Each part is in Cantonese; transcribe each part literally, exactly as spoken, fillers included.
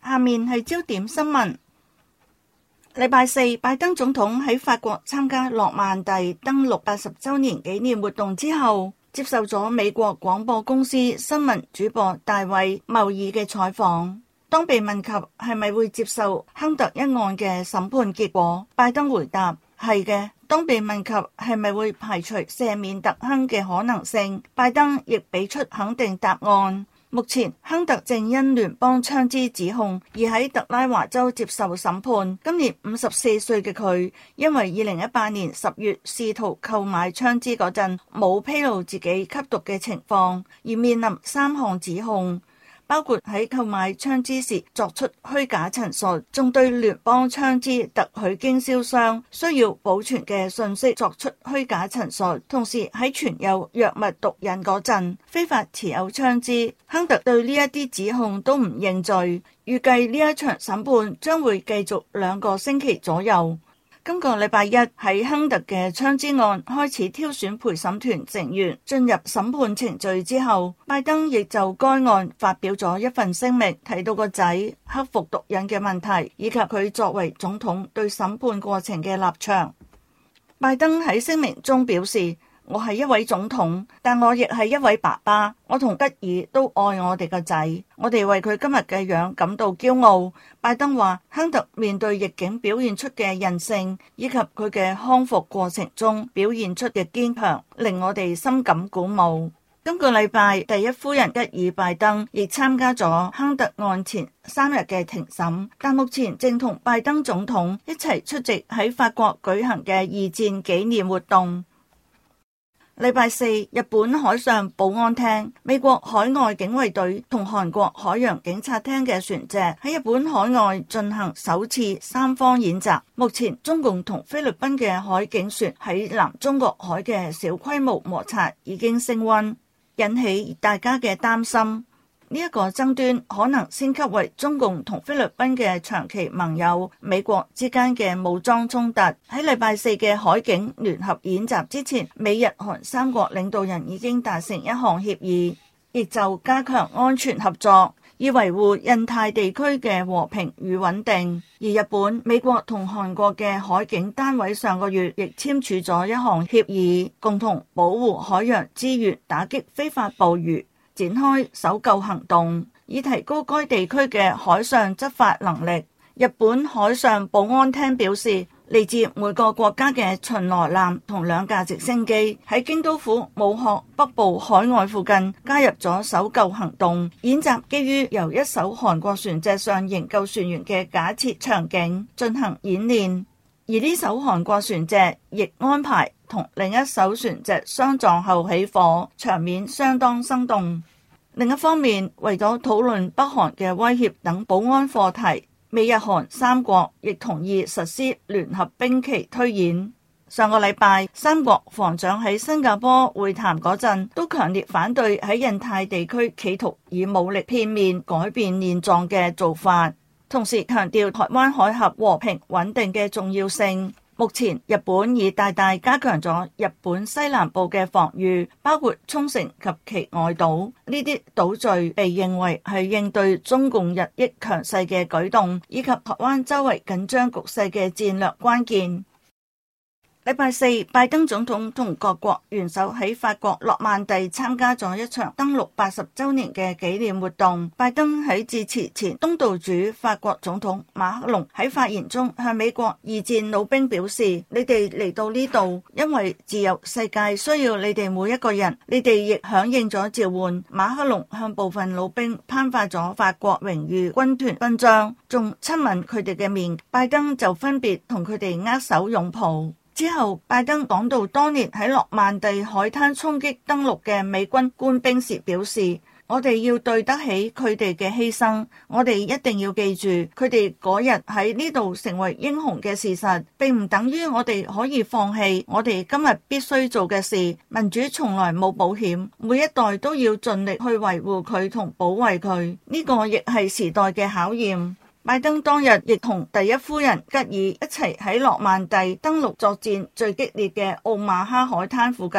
下面係焦點新聞。禮拜四，拜登總統喺法國參加諾曼第登陸八十週年紀念活動之後，接受咗美國廣播公司新聞主播大衛茂爾嘅採訪。當被問及係咪會接受亨特一案嘅審判結果，拜登回答係嘅。當被問及係咪會排除赦免特亨嘅可能性，拜登亦俾出肯定答案。目前亨特正因聯邦槍支指控而喺特拉華州接受審判。今年五十四歲嘅佢，因為二零一八年十月試圖購買槍支嗰陣冇披露自己吸毒嘅情況，而面臨三項指控，包括喺購買槍支時作出虛假陳述，仲對聯邦槍支特許經銷商需要保存嘅信息作出虛假陳述，同時喺存有藥物毒癮嗰陣非法持有槍支。亨特對呢一啲指控都唔認罪，預計呢一場審判將會繼續兩個星期左右。今個禮拜一喺亨特嘅槍支案開始挑選陪審團成員進入審判程序之後，拜登亦就該案發表咗一份聲明，提到個仔克服毒癮嘅問題，以及佢作為總統對審判過程嘅立場。拜登喺聲明中表示，我係一位總統，但我亦係一位爸爸。我同吉爾都愛我哋個仔，我哋為佢今日嘅樣感到驕傲。拜登話，亨特面對逆境表現出嘅韌性，以及佢嘅康復過程中表現出嘅堅強，令我哋深感鼓舞。今個禮拜，第一夫人吉爾拜登亦參加咗亨特案前三日嘅庭審，但目前正同拜登總統一齊出席喺法國舉行嘅二戰紀念活動。禮拜四，日本海上保安廳、美國海外警衛隊同韓國海洋警察廳嘅船隻喺日本海外進行首次三方演習。目前中共同菲律賓嘅海警船喺南中國海嘅小規模摩擦已經升溫，引起大家嘅擔心。呢一個爭端可能升級為中共同菲律賓嘅長期盟友美國之間嘅武裝衝突。喺禮拜四嘅海警聯合演習之前，美日韓三國領導人已經達成一項協議，亦就加強安全合作，以維護印太地區嘅和平與穩定。而日本、美國同韓國嘅海警單位上個月亦簽署咗一項協議，共同保護海洋資源，打擊非法捕魚，展開搜救行動，以提高該地區嘅海上執法能力。日本海上保安廳表示，嚟自每個國家嘅巡邏艦同兩架直升機喺京都府武學北部海外附近加入咗搜救行動。演習基於由一艘韓國船隻上營救船員嘅假設場景進行演練，而呢艘韓國船隻亦安排同另一艘船隻相撞後起火，場面相當生動。另一方面，為咗討論北韓嘅威脅等保安課題，美日韓三國亦同意實施聯合兵棋推演。上個禮拜，三國防長喺新加坡會談嗰陣，都強烈反對喺印太地區企圖以武力片面改變現狀嘅做法，同時強調台灣海峽和平穩定嘅重要性。目前日本已大大加強咗日本西南部嘅防禦，包括沖繩及其外島。呢啲島嶼被認為係應對中共日益強勢嘅舉動，以及台灣周圍緊張局勢嘅戰略關鍵。禮拜四，拜登總統同各國元首喺法國諾曼第參加咗一場登陸八十週年嘅紀念活動。拜登喺致辭前，東道主法國總統馬克龍喺發言中向美國二戰老兵表示：你哋嚟到呢度，因為自由世界需要你哋每一個人，你哋亦響應咗召喚。馬克龍向部分老兵頒發咗法國榮譽軍團勳章，仲親吻佢哋嘅面。拜登就分別同佢哋握手擁抱。之後，拜登講到當年喺諾曼第海灘衝擊登陸嘅美軍官兵時表示：我哋要對得起佢哋嘅犧牲，我哋一定要記住佢哋嗰日喺呢度成為英雄嘅事實，並唔等於我哋可以放棄我哋今日必須做嘅事。民主從來冇保險，每一代都要盡力去維護佢同保衛佢，呢個亦係時代嘅考驗。拜登當日亦同第一夫人吉爾一齊喺諾曼第登陸作戰最激烈嘅奧馬哈海灘附近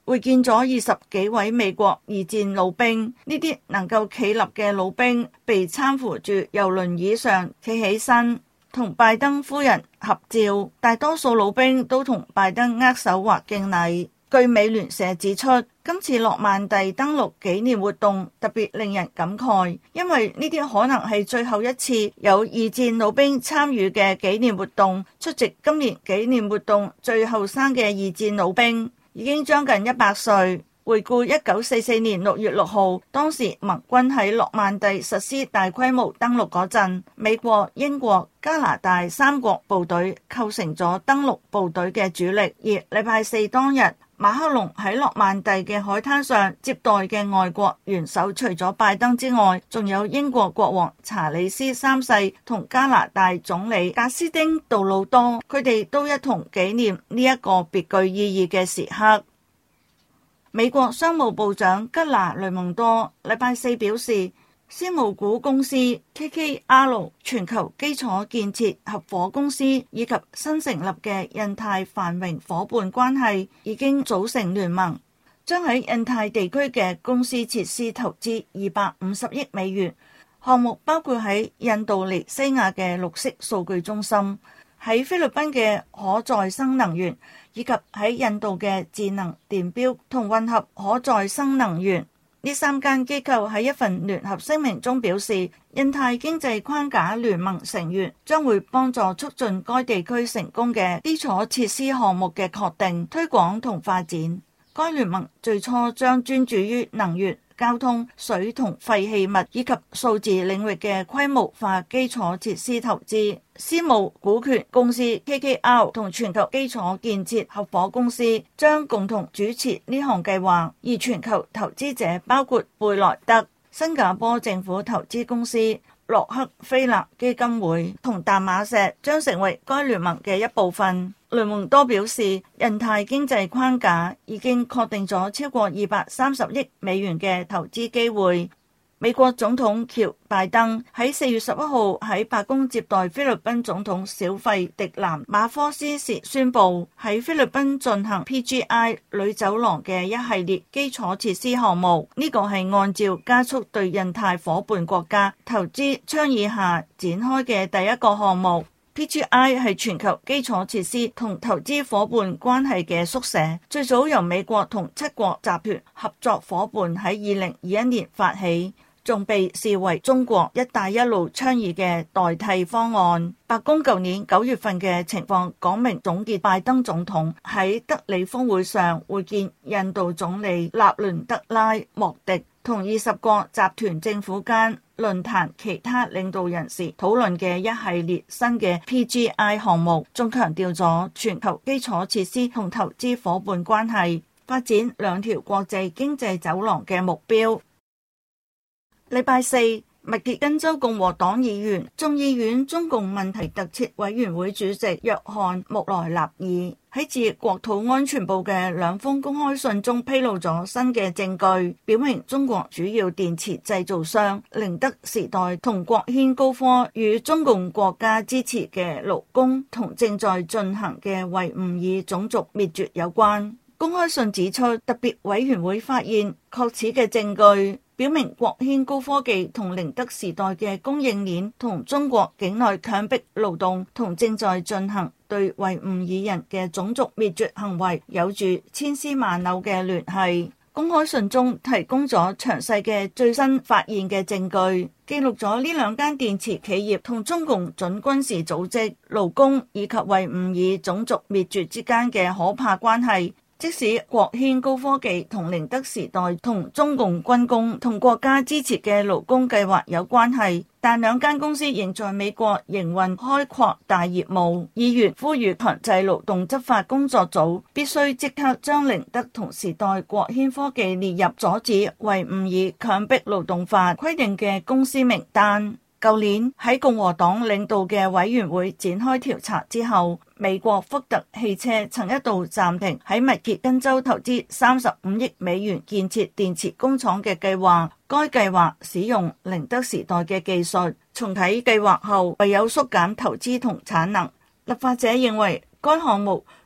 會見咗二十幾位美國二戰老兵。呢啲能夠企立嘅老兵被攙扶住由輪椅上企起身，同拜登夫人合照。大多數老兵都同拜登握手或敬禮。據美聯社指出，今次諾曼第登陸紀念活動特別令人感慨，因為呢啲可能係最後一次有二戰老兵參與嘅紀念活動。出席今年紀念活動最後生嘅二戰老兵已經將近一百歲。回顧一九四四年六月六號，當時盟軍喺諾曼第實施大規模登陸嗰陣，美國、英國、加拿大三國部隊構成咗登陸部隊嘅主力。而禮拜四當日，馬克龍喺諾曼第嘅海灘上接待嘅外國元首，除咗拜登之外，仲有英國國王查理斯三世同加拿大總理格斯丁杜魯多，佢哋都一同紀念呢一個別具意義嘅時刻。美國商務部長吉拿雷蒙多禮拜四表示，私募股公司 K K R 全球基礎建設合夥公司以及新成立嘅印太繁榮夥伴關係已經組成聯盟，將喺印太地區嘅公司設施投資二百五十億美元。項目包括喺印度尼西亞嘅綠色數據中心，喺菲律賓嘅可再生能源，以及喺印度嘅智能電錶同混合可再生能源。呢三間機構喺一份聯合聲明中表示，印太經濟框架聯盟成員將會幫助促進該地區成功嘅基礎設施項目嘅確定、推廣同發展。該聯盟最初將專注於能源、交通、水同廢棄物以及數字領域嘅規模化基礎設施投資。私募股權公司 K K R 同全球基礎建設合夥公司將共同主持呢項計劃，而全球投資者包括貝萊德、新加坡政府投資公司、洛克菲勒基金會同淡馬錫將成為該聯盟嘅一部分。雷蒙多表示，印太經濟框架已經確定咗超過二百三十億美元嘅投資機會。美國總統喬拜登喺四月十一號喺白宮接待菲律賓總統小費迪南馬科斯時宣布，喺菲律賓進行 P G I 旅走廊嘅一系列基礎設施項目。呢個係按照加速對印太夥伴國家投資倡議下展開嘅第一個項目。P G I 係全球基礎設施同投資夥伴關係嘅縮寫，最早由美國同七國集團合作夥伴喺二零二一年發起，仲被視為中國一帶一路倡議嘅代替方案。白宮舊年九月份嘅情況講明總結拜登總統喺德里峰會上會見印度總理納倫德拉莫迪，同二十國集團政府間論壇其他領導人士討論嘅一系列新嘅 P G I 項目，仲強調咗全球基礎設施同投資夥伴關係，發展兩條國際經濟走廊嘅目標。禮拜四，密歇根州共和黨議員、眾議院中共問題特設委員會主席約翰穆萊納爾喺致國土安全部嘅兩封公開信中披露咗新嘅證據，表明中國主要電池製造商寧德時代同國軒高科與中共國家支持嘅勞工同正在進行嘅維吾爾種族滅絕有關。公開信指出，特別委員會發現確切嘅證據，表明國軒高科技同寧德時代嘅供應鏈同中國境內強迫勞動同正在進行對維吾爾人嘅種族滅絕行為有住千絲萬縷嘅聯繫。公開信中提供咗詳細嘅最新發現嘅證據，記錄咗呢兩間電池企業同中共準軍事組織、勞工以及維吾爾種族滅絕之間嘅可怕關係。即使國軒高科技同寧德時代同中共軍工同國家支持嘅勞工計劃有關係，但兩間公司仍在美國營運開擴大業務。議員呼籲強制勞動執法工作組必須即刻將寧德同時代國軒科技列入阻止維吾爾強迫勞動法規定嘅公司名單。舊年喺共和黨領導嘅委員會展開調查之後，美國福特汽車曾一度暫停喺密歇根州投資三十五億美元建設電池工廠嘅計劃。該計劃使用寧德時代嘅技術，重啟計劃後唯有縮減投資同產能。立法者認為該項目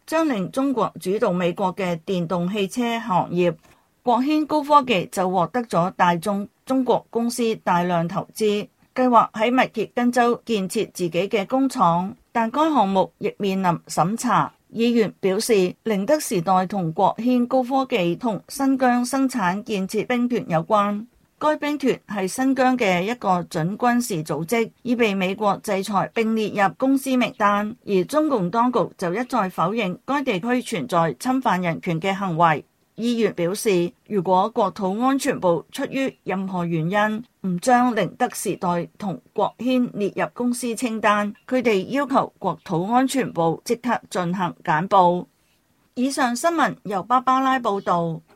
將令中國主導美國嘅電動汽車行業。國軒高科技就獲得咗大眾中國公司大量投資，計劃喺密歇根州建設自己嘅工廠，但該項目亦面臨審查。議員表示，寧德時代同國軒高科技同新疆生產建設兵團有關。該兵團係新疆嘅一個準軍事組織，已被美國制裁並列入公司名單，而中共當局就一再否認該地區存在侵犯人權嘅行為。議員表示，如果國土安全部出於任何原因唔將寧德時代同國軒列入公司清單，佢哋要求國土安全部即刻進行簡報。以上新聞由芭芭拉報道。